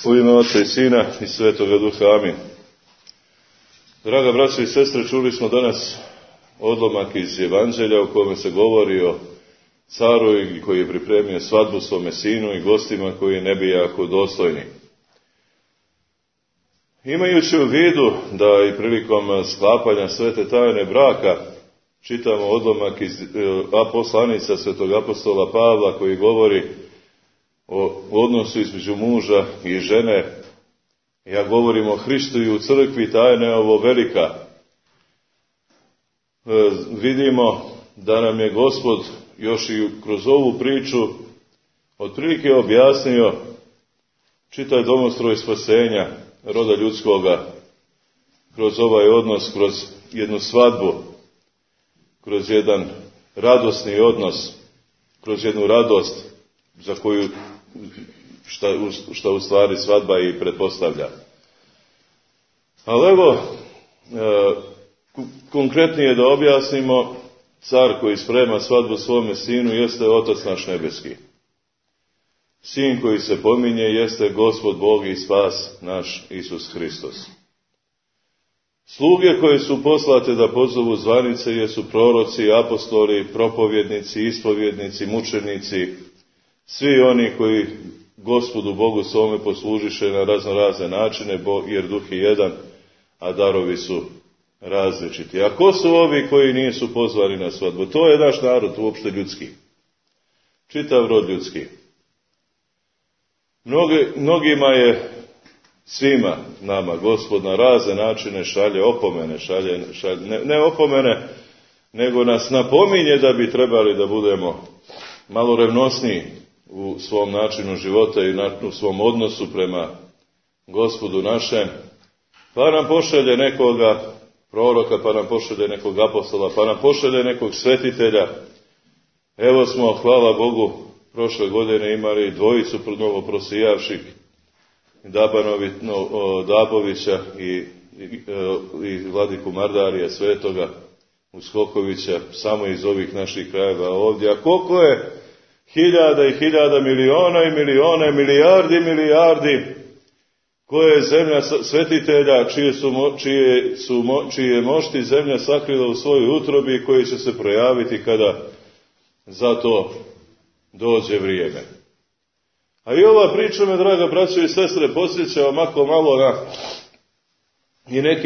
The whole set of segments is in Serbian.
U ime Oca i Sina i Svetoga Duha, amin. Draga braćo i sestre, čuli smo danas odlomak iz Evanđelja u kome se govori o caru koji je pripremio svadbu svome sinu i gostima koji ne bi jako dostojni. Imajući u vidu da i prilikom sklapanja svete tajne braka čitamo odlomak iz poslanica svetog apostola Pavla koji govori o odnosu između muža i žene. Ja govorim o Hristu i u crkvi, tajna je ovo velika. Vidimo da nam je Gospod još i kroz ovu priču otprilike objasnio čitav domostroj spasenja roda ljudskoga, kroz ovaj odnos, kroz jednu svadbu, kroz jedan radosni odnos, kroz jednu radost za koju šta u stvari svadba i pretpostavlja. Ali evo, konkretnije da objasnimo, car koji sprema svadbu svome sinu jeste Otac naš nebeski. Sin koji se pominje jeste Gospod Bog i spas naš Isus Hristos. Sluge koje su poslate da pozovu zvanice jesu proroci, apostoli, propovjednici, ispovjednici, mučenici, svi oni koji Gospodu Bogu svome poslužiše na razne načine, jer duh je jedan, a darovi su različiti. A ko su ovi koji nisu pozvani na svadbu? To je naš narod, uopšte ljudski. Čitav rod ljudski. Mnogima je, svima nama, Gospod na razne načine šalje opomene, ne opomene, nego nas napominje da bi trebali da budemo malo revnosniji u svom načinu života i u svom odnosu prema Gospodu našem, pa nam pošalje nekoga proroka, pa nam pošalje nekog apostola, pa nam pošalje nekog svetitelja. Evo smo, hvala Bogu, prošle godine imali dvojicu novo prosijavših, Dabovića i vladiku Mardarija Svetoga Uskokovića, samo iz ovih naših krajeva ovdje. A koliko je hiljada i hiljada, miliona i miliona, milijardi, koje je zemlja svetitelja, čije je mošti zemlja sakrila u svojoj utrobi i koji će se projaviti kada za to dođe vrijeme. A i ova priča me, draga braćo i sestre, podsjeća ovako malo na i neki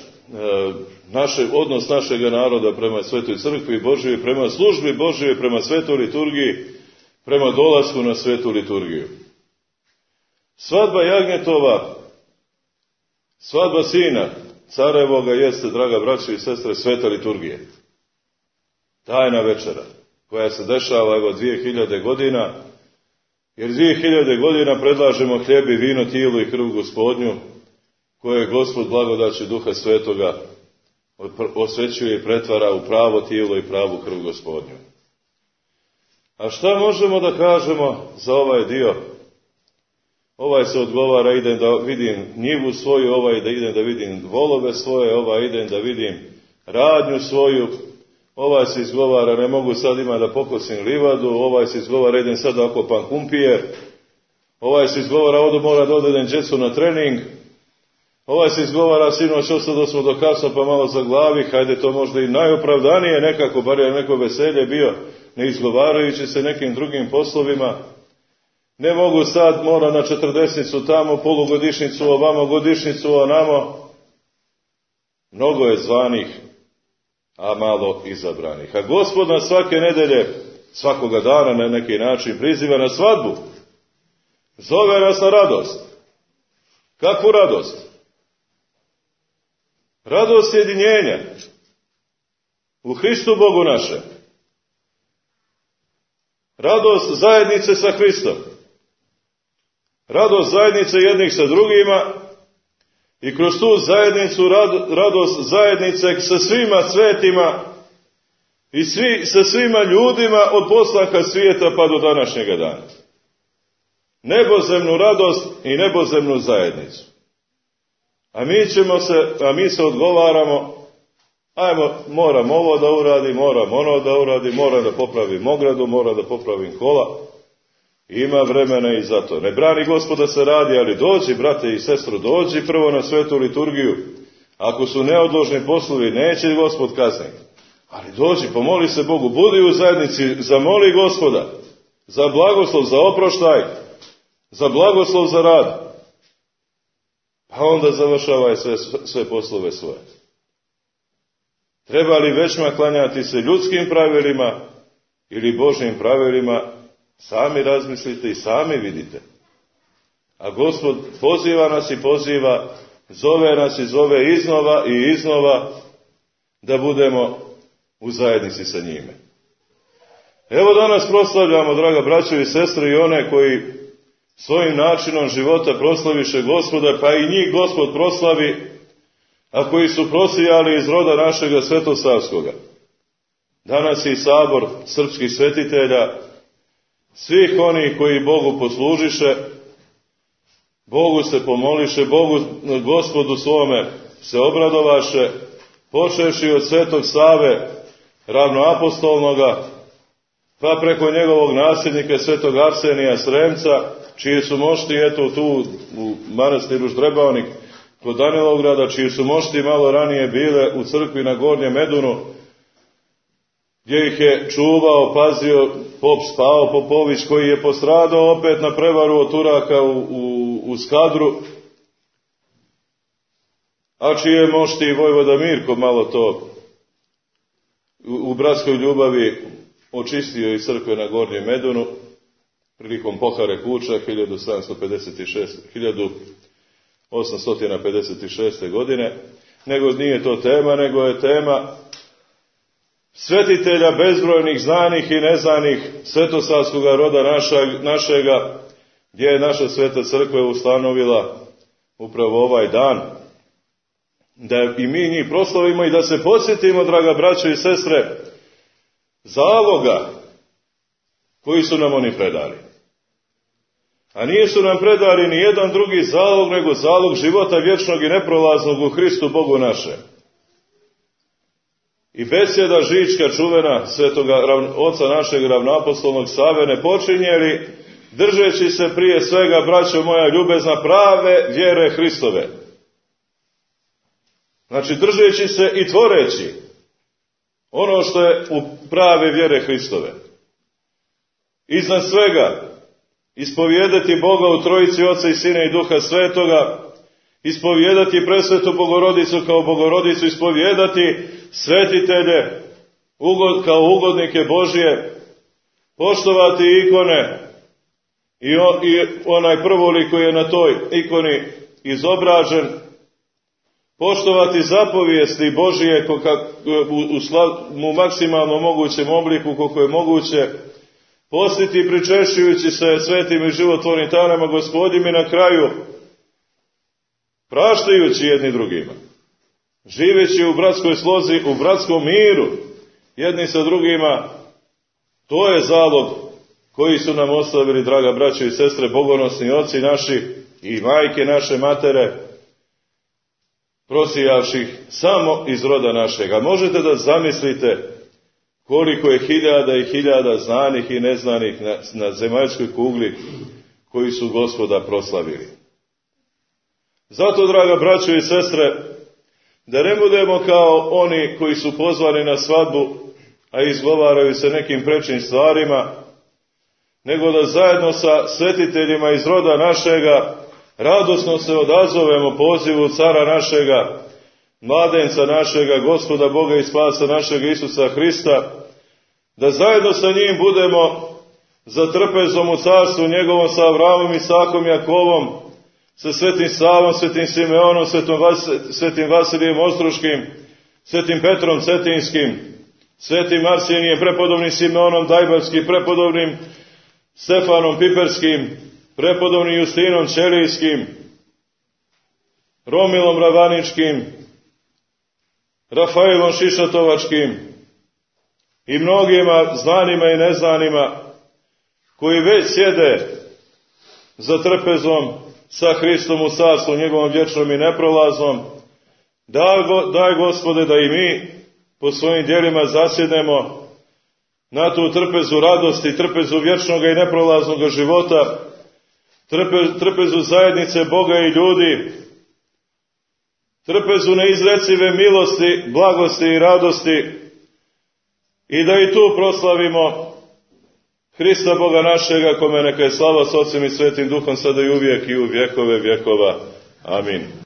odnos našega naroda prema Svetoj crkvi Božjoj, prema službi Božjoj, prema Svetoj liturgiji, prema dolasku na Svetu liturgiju. Svadba jagnjetova, svadba sina carevoga jeste, draga braćo i sestre, Sveta liturgija. Tajna večera, koja se dešava 2000 godina, jer 2000 godina predlažemo hljeb i vino, tijelo i krv Gospodnju, koje je Gospod blagodaću Duha Svetoga osvećuje i pretvara u pravo tijelo i pravu krv Gospodnju. A šta možemo da kažemo za ovaj dio? Ovaj se odgovara, idem da vidim njivu svoju, ovaj da idem da vidim volove svoje, ovaj idem da vidim radnju svoju, ovaj se izgovara, ne mogu sad ima da pokosim livadu, ovaj se izgovara, idem sad da okopam kumpije, ovaj se izgovara, mora da odvedem djecu na trening, ovaj se izgovara, sinoć ostado smo do kasno pa malo za glavi, hajde to možda i najopravdanije nekako, bar je neko veselje bio, ne izgovarajući se nekim drugim poslovima. Ne mogu sad, mora na 40 tamo, polugodišnicu ovamo, godišnicu onamo. Mnogo je zvanih, a malo izabranih. A Gospod nas svake nedelje, svakoga dana na neki način priziva na svadbu. Zove nas na radost. Kakvu radost? Radost jedinjenja u Hristu Bogu našem. Radost zajednice sa Hristom. Radost zajednice jednih sa drugima i kroz tu zajednicu radost zajednice sa svima svetima i sa svima ljudima od postanka svijeta pa do današnjega dana. Nebozemnu radost i nebozemnu zajednicu. A mi se odgovaramo, moram ovo da uradim, moram ono da uradim, moram da popravim ogradu, moram da popravim kola. Ima vremena i za to. Ne brani Gospoda se radi, ali dođi, brate i sestro, dođi prvo na svetu liturgiju. Ako su neodložni poslovi, neće Gospod kazniti. Ali dođi, pomoli se Bogu, budi u zajednici, zamoli Gospoda za blagoslov, za oproštaj, za blagoslov za rad. Pa onda završavaj sve poslove svoje. Treba li većma klanjati se ljudskim pravilima ili Božjim pravilima, sami razmislite i sami vidite. A Gospod poziva nas i poziva, zove nas i zove iznova i iznova da budemo u zajednici sa njime. Evo danas proslavljamo, draga braćo i sestre, i one koji svojim načinom života proslaviše Gospoda, pa i njih Gospod proslavi, a koji su prosijali iz roda našega svetosavskoga. Danas je i sabor srpskih svetitelja, svih onih koji Bogu poslužiše, Bogu se pomoliše, Bogu, Gospodu svome se obradovaše, počevši od svetog Save, ravnoapostolnoga, pa preko njegovog nasljednika svetog Arsenija Sremca, čije su mošti, eto tu u manastiru Ždrebavnik, kod Danilovgrada, čiji su mošti malo ranije bile u crkvi na Gornjem Medunu, gdje ih je čuvao, pazio pop Spao Popović, koji je postradao opet na prevaru od Turaka u Skadru, a čije mošti i vojvoda Mirko malo to u bratskoj ljubavi očistio iz crkve na Gornjem Medunu prilikom pohare kuća 1856. godine. Nego nije to tema, nego je tema svetitelja bezbrojnih znanih i neznanih svetosavskoga roda našega, gdje je naša sveta crkva ustanovila upravo ovaj dan, da i mi njih proslavimo i da se podsjetimo, draga braćo i sestre, zaloga koji su nam oni predali. A nisu nam predali ni jedan drugi zalog, nego zalog života vječnog i neprolaznog u Hristu Bogu našem. I besjeda žička čuvena svetoga oca našeg ravnoapostolnog Save ne počinje li držeći se prije svega, braćo moja ljubezna, prave vjere Hristove. Znači držeći se i tvoreći ono što je u prave vjere Hristove. Iznad svega ispovijedati Boga u Trojici Oca i Sina i Duha Svetoga, ispovijedati presvetu Bogorodicu kao Bogorodicu, ispovijedati svetitelje kao ugodnike Božje, poštovati ikone i onaj prvolik koji je na toj ikoni izobražen, poštovati zapovijesti Božije u maksimalno mogućem obliku koliko je moguće, postiti pričešćujući se svetim i životvornim tanama Gospodim i na kraju praštajući jedni drugima, živeći u bratskoj slozi, u bratskom miru jedni sa drugima. To je zalog koji su nam ostavili, draga braćo i sestre, bogonosni oci naši i majke naše matere, prosijavših samo iz roda našega. Možete da zamislite koliko je hiljada i hiljada znanih i neznanih na zemaljskoj kugli koji su Gospoda proslavili. Zato, draga braćo i sestre, da ne budemo kao oni koji su pozvani na svadbu, a izgovaraju se nekim prečim stvarima, nego da zajedno sa svetiteljima iz roda našega radosno se odazovemo pozivu cara našega, mladenca našega, Gospoda Boga i Spasa našega Isusa Hrista, da zajedno sa njim budemo za trpezom u carstvu njegovom sa Avramom, Isakom, Jakovom, sa svetim Savom, svetim Simeonom, svetim Vasilijem Ostroškim, svetim Petrom Cetinskim, svetim Arsenijem, prepodobnim Simeonom Dajbalskim, prepodobnim Stefanom Piperskim, prepodobnim Justinom Ćelijskim, Romilom Ravaničkim, Rafaelom Šišatovačkim i mnogima znanima i neznanima koji već sjede za trpezom sa Hristom u carstvu njegovom vječnom i neprolaznom. Daj Gospode da i mi po svojim djelima zasjednemo na tu trpezu radosti, trpezu vječnog i neprolaznog života, trpezu zajednice Boga i ljudi, trpezu neizrecive milosti, blagosti i radosti, i da i tu proslavimo Hrista Boga našega, kome neka je slava s Otcem i Svetim Duhom sada i uvijek i u vjekove vjekova. Amin.